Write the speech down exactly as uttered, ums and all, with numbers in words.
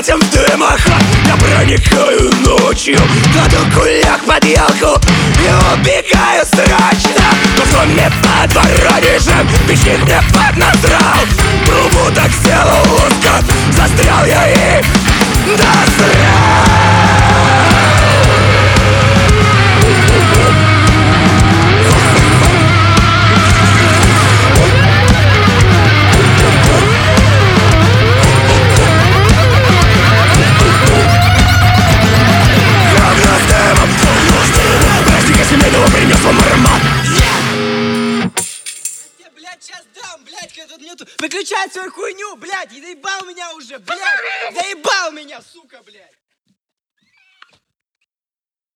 этим дымоходом я проникаю ночью, кладу кулак под елку и убегаю срочно. В доме под Воронежем печник мне поднасрал, трубу так сделал узко, застрял я и досрал. Принес вам аромат. Я, блядь, сейчас дам, блядь, когда тут нету. Выключай свою хуйню, блядь, и заебал меня уже, блядь. Заебал меня, сука, блядь.